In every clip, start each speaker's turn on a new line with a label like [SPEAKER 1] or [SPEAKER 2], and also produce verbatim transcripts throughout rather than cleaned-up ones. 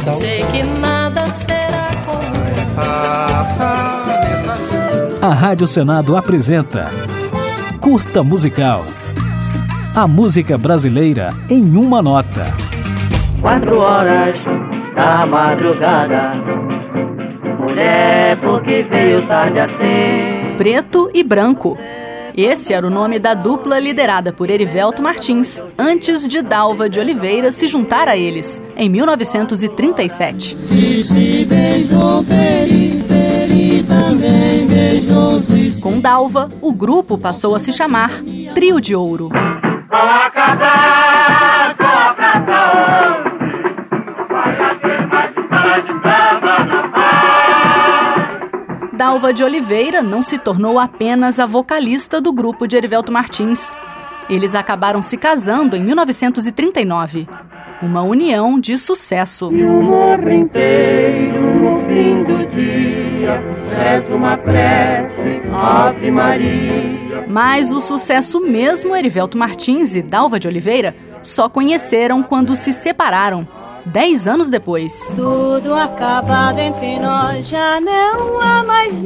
[SPEAKER 1] tradição.
[SPEAKER 2] Sei que nada será como
[SPEAKER 3] A Rádio Senado apresenta Curta Musical. A música brasileira em uma nota.
[SPEAKER 4] Quatro horas da madrugada, mulher, porque veio tarde assim.
[SPEAKER 5] Preto e Branco. Esse era o nome da dupla liderada por Erivelto Martins, antes de Dalva de Oliveira se juntar a eles, em mil novecentos e trinta e sete. Com Dalva, o grupo passou a se chamar Trio de Ouro. Dalva de Oliveira não se tornou apenas a vocalista do grupo de Erivelto Martins. Eles acabaram se casando em mil novecentos e trinta e nove. Uma união de sucesso.
[SPEAKER 4] E o morro inteiro no fim do dia reza uma prece, Ave Maria.
[SPEAKER 5] Mas o sucesso mesmo, Erivelto Martins e Dalva de Oliveira só conheceram quando se separaram. Dez anos depois.
[SPEAKER 6] Tudo acabado entre nós, já não há mais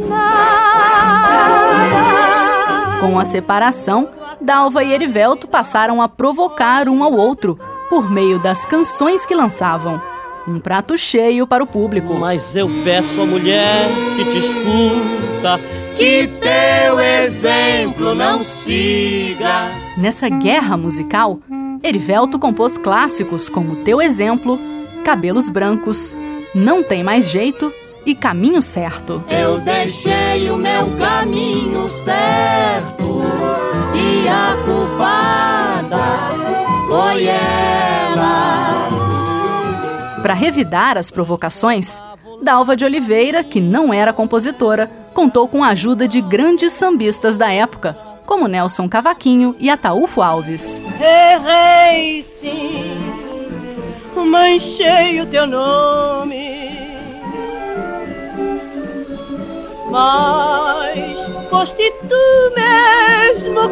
[SPEAKER 6] nada.
[SPEAKER 5] Com a separação, Dalva e Erivelto passaram a provocar um ao outro por meio das canções que lançavam. Um prato cheio para o público.
[SPEAKER 7] Mas eu peço à mulher que te escuta, que teu exemplo não siga.
[SPEAKER 5] Nessa guerra musical, Erivelto compôs clássicos como Teu Exemplo, Cabelos Brancos, Não Tem Mais Jeito e Caminho Certo.
[SPEAKER 7] Eu deixei o meu caminho certo e a culpada foi ela.
[SPEAKER 5] Para revidar as provocações, Dalva de Oliveira, que não era compositora, contou com a ajuda de grandes sambistas da época, como Nelson Cavaquinho e Ataúfo Alves.
[SPEAKER 6] Errei sim, manchei o teu nome, mas foste tu mesmo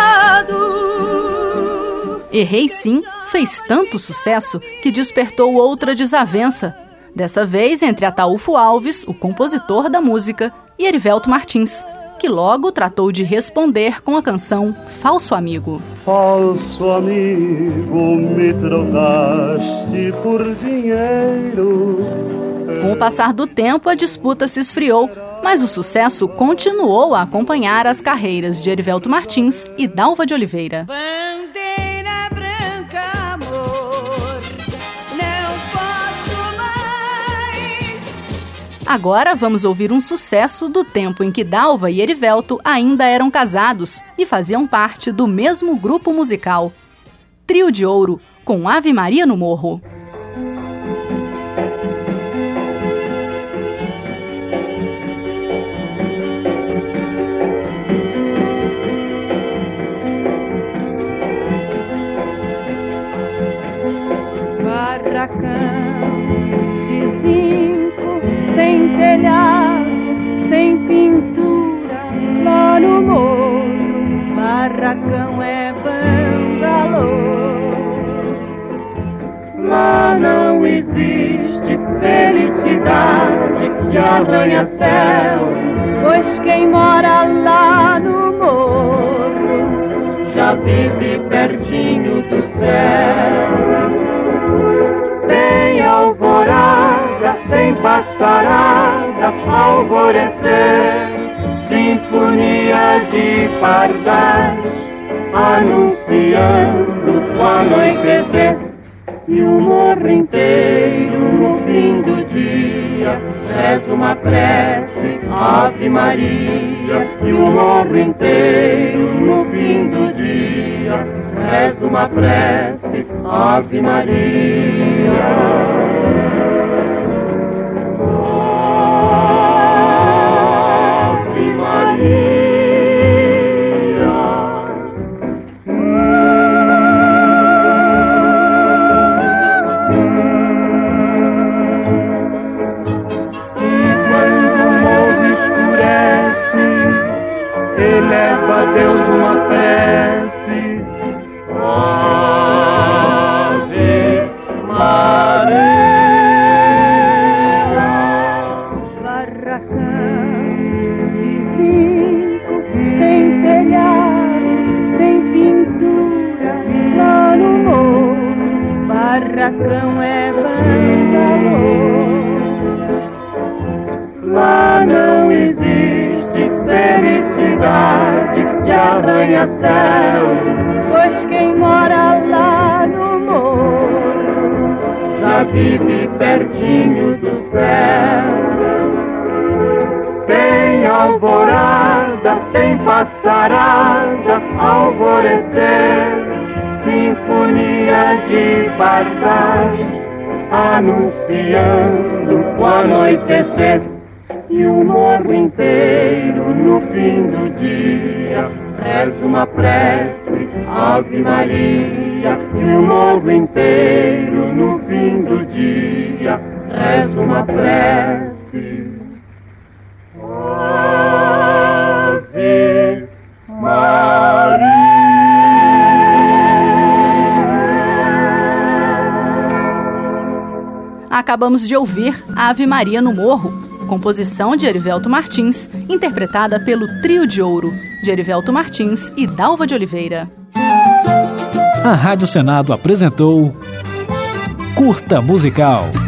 [SPEAKER 6] culpado.
[SPEAKER 5] Errei sim fez tanto sucesso que despertou outra desavença, dessa vez entre Ataúfo Alves, o compositor da música, e Erivelto Martins, que logo tratou de responder com a canção Falso Amigo.
[SPEAKER 4] Falso amigo, me trocaste por dinheiro.
[SPEAKER 5] Com o passar do tempo, a disputa se esfriou, mas o sucesso continuou a acompanhar as carreiras de Erivelto Martins e Dalva de Oliveira.
[SPEAKER 6] Bandeira branca, amor, não posso mais.
[SPEAKER 5] Agora vamos ouvir um sucesso do tempo em que Dalva e Erivelto ainda eram casados e faziam parte do mesmo grupo musical. Trio de Ouro, com Ave Maria no Morro.
[SPEAKER 6] Barracão de zinco, sem telhado, sem pintura, lá no morro, barracão é bangalô.
[SPEAKER 4] Lá não existe felicidade que arranha-céu,
[SPEAKER 6] Pois quem mora lá no morro
[SPEAKER 4] já vive pertinho do céu. Tem alvorada, tem passarada, alvorecer, sinfonia de pardais, anunciando o anoitecer. E o morro inteiro no fim do dia reza uma prece, Ave Maria. E o morro inteiro no fim do dia reza uma prece, Ave Maria. Ave Maria. Eleva a Deus uma prece, Ave Maria.
[SPEAKER 6] coração é bangalô.
[SPEAKER 4] Lá não existe felicidade que arranha-céu,
[SPEAKER 6] pois quem mora lá no morro
[SPEAKER 4] já vive pertinho do céu. Tem alvorada, tem passarada, alvorecer, sinfonia de pardais, anunciando o anoitecer. E o morro inteiro no fim do dia reza uma prece, Ave Maria. E o morro inteiro no fim do dia reza uma prece, Ave Maria.
[SPEAKER 5] Acabamos de ouvir Ave Maria no Morro, composição de Erivelto Martins, interpretada pelo Trio de Ouro, de Erivelto Martins e Dalva de Oliveira.
[SPEAKER 3] A Rádio Senado apresentou Curta Musical.